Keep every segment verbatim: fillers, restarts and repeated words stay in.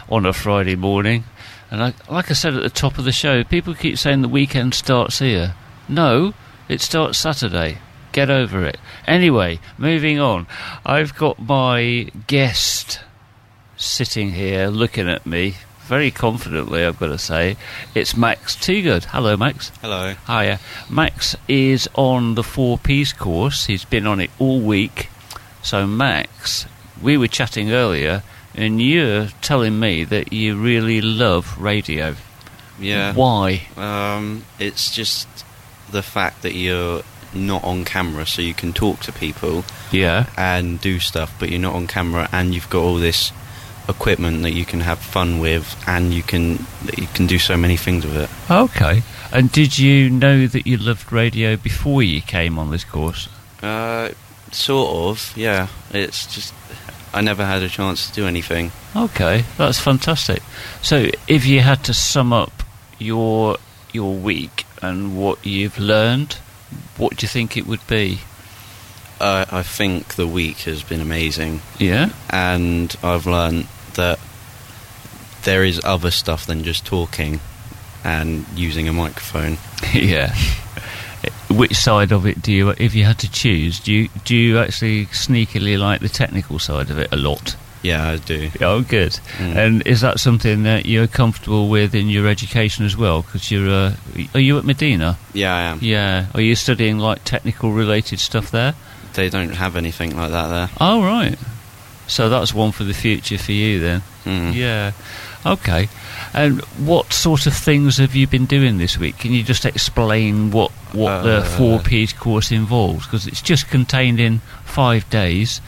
on a Friday morning. And I, like I said at the top of the show, people keep saying the weekend starts here. No, it starts Saturday. Get over it. Anyway, moving on. I've got my guest sitting here looking at me very confidently, I've got to say. It's Max Teagood. Hello, Max. Hello. Hiya. Max is on the four P's course. He's been on it all week. So, Max, we were chatting earlier, and you're telling me that you really love radio. Yeah. Why? Um, it's just the fact that you're not on camera, so you can talk to people. Yeah. And do stuff, but you're not on camera, and you've got all this equipment that you can have fun with, and you can you can do so many things with it. Okay. And did you know that you loved radio before you came on this course? Uh, sort of, yeah. It's just I never had a chance to do anything. Okay, that's fantastic. So, if you had to sum up your your week and what you've learned, what do you think it would be? Uh, I think the week has been amazing. Yeah? And I've learned that there is other stuff than just talking and using a microphone. Yeah. Which side of it do you, if you had to choose, do you do you actually sneakily like the technical side of it a lot? Yeah, I do. Oh, good. Mm. And is that something that you're comfortable with in your education as well? Because you're, uh, are you at Medina? Yeah, I am. Yeah. Are you studying like technical related stuff there? They don't have anything like that there. Oh, right. So that's one for the future for you then. Mm. Yeah. Okay. And what sort of things have you been doing this week? Can you just explain what, what uh, the four P's course involves? Because it's just contained in five days,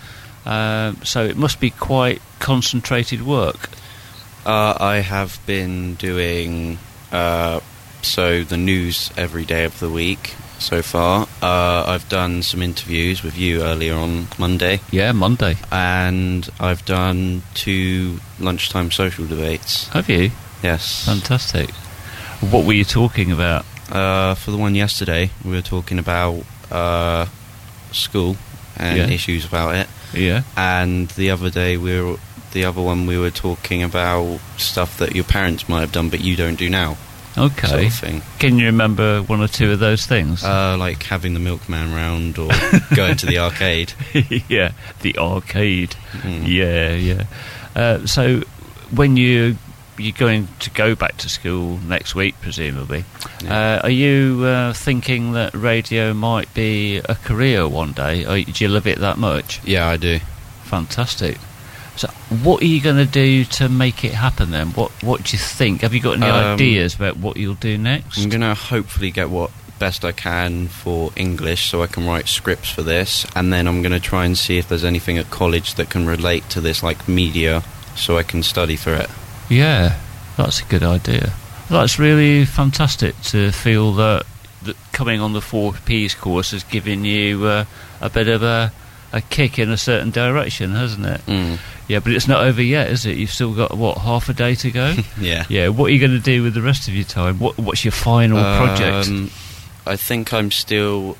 um, so it must be quite concentrated work. Uh, I have been doing uh, so the news every day of the week so far. Uh, I've done some interviews with you earlier on Monday. Yeah, Monday. And I've done two lunchtime social debates. Have you? Yes. Fantastic. What were you talking about? Uh, for the one yesterday, we were talking about uh, school and Yeah. issues about it. Yeah. And the other day, we were the other one we were talking about stuff that your parents might have done, but you don't do now. Okay. Sort of thing. Can you remember one or two of those things? Uh, like having the milkman round or going to the arcade. Yeah, the arcade. Mm. Yeah, yeah. Uh, so, when you you're going to go back to school next week, presumably, Yeah. uh, are you uh, thinking that radio might be a career one day? Or do you love it that much? Yeah, I do. Fantastic. So, what are you going to do to make it happen then? What What do you think? Have you got any Um, ideas about what you'll do next? I'm going to hopefully get what best I can for English so I can write scripts for this, and then I'm going to try and see if there's anything at college that can relate to this, like media, so I can study for it. Yeah, that's a good idea. That's really fantastic to feel that, that coming on the four P's course has given you uh, a bit of a, a kick in a certain direction, hasn't it? Mm. Yeah, but it's not over yet, is it? You've still got, what, half a day to go? Yeah. Yeah, what are you going to do with the rest of your time? What What's your final project? Um, I think I'm still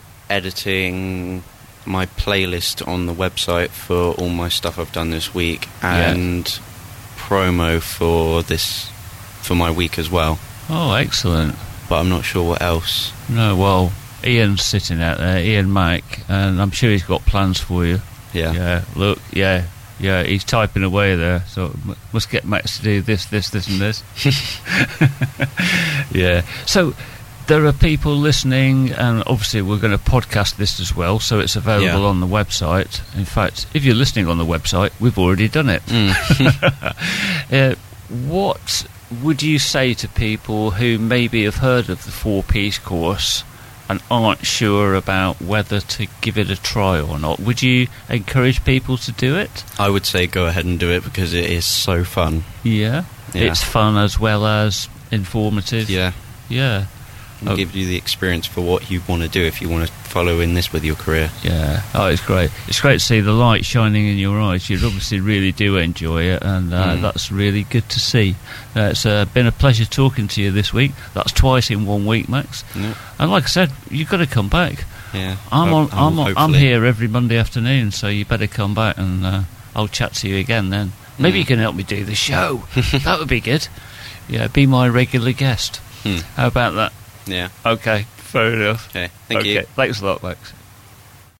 editing my playlist on the website for all my stuff I've done this week, and Yeah. promo for this for my week as well. Oh, excellent. But I'm not sure what else. No, well, Ian's sitting out there, Ian Mack, and I'm sure he's got plans for you. Yeah. Yeah, look, yeah, yeah, he's typing away there, so m- must get Max to do this, this, this and this. Yeah. So, there are people listening, and obviously we're going to podcast this as well, so it's available Yeah. on the website. In fact, if you're listening on the website, we've already done it. Mm. uh, what would you say to people who maybe have heard of the four P's course and aren't sure about whether to give it a try or not? Would you encourage people to do it? I would say go ahead and do it because it is so fun. Yeah. Yeah. It's fun as well as informative. Yeah. Yeah. And Oh. give you the experience for what you want to do if you want to follow in this with your career. Yeah. Oh, it's great. It's great to see the light shining in your eyes. You obviously really do enjoy it, and uh, Mm. that's really good to see. Uh, it's uh, been a pleasure talking to you this week. That's twice in one week, Max. Yeah. And like I said, you've got to come back. Yeah. I'm I- on. I will I'm on, I'm hopefully. here every Monday afternoon, so you better come back, and uh, I'll chat to you again then. Maybe Mm. you can help me do the show. That would be good. Yeah, be my regular guest. Hmm. How about that? Yeah. Okay, fair enough. Okay. Thank okay. you. Thanks a lot, Max.